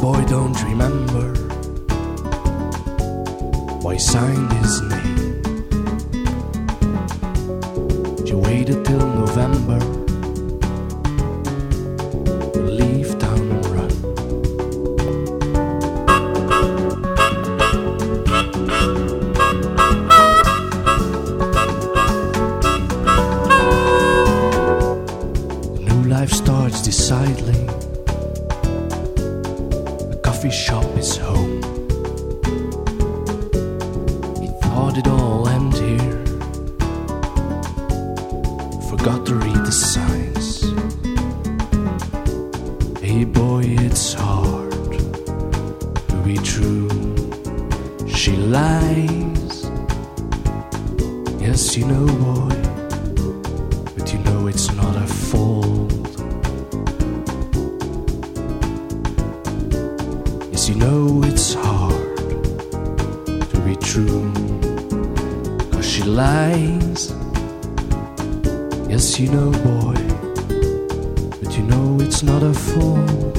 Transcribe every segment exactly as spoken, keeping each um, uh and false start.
boy don't remember why he signed his name. She waited till November to leave town and run. The new life starts decidedly. The coffee shop is home. He thought it all end here. Forgot to read the signs. Hey boy, it's hard to be true. She lies. Yes, you know, boy, but you know it's not her fault. Yes, you know it's hard to be true, 'cause she lies. Yes, you know, boy, but you know it's not her fault.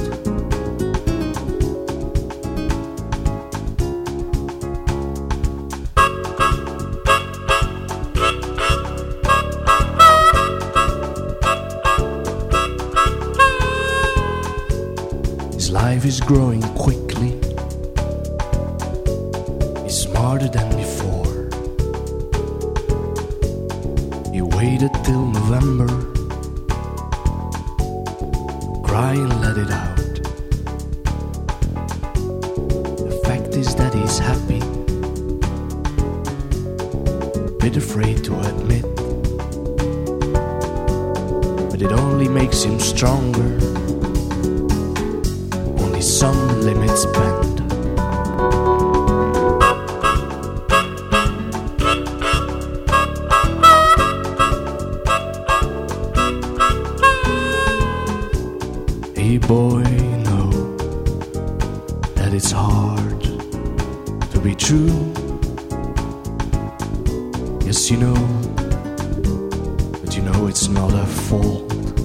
His life is growing quickly. He's smarter than before. He waited till November, cry and let it out. The fact is that he's happy, bit afraid to admit, but it only makes him stronger. Only some limits bend. Hey boy, know that it's hard to be true. Yes, you know, but you know it's not her fault.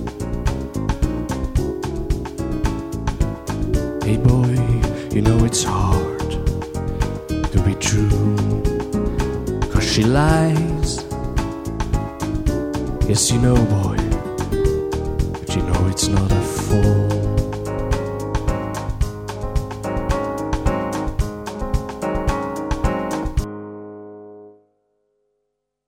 Hey boy, you know it's hard to be true, 'cause she lies. Yes, you know, boy, but you know it's not her fault.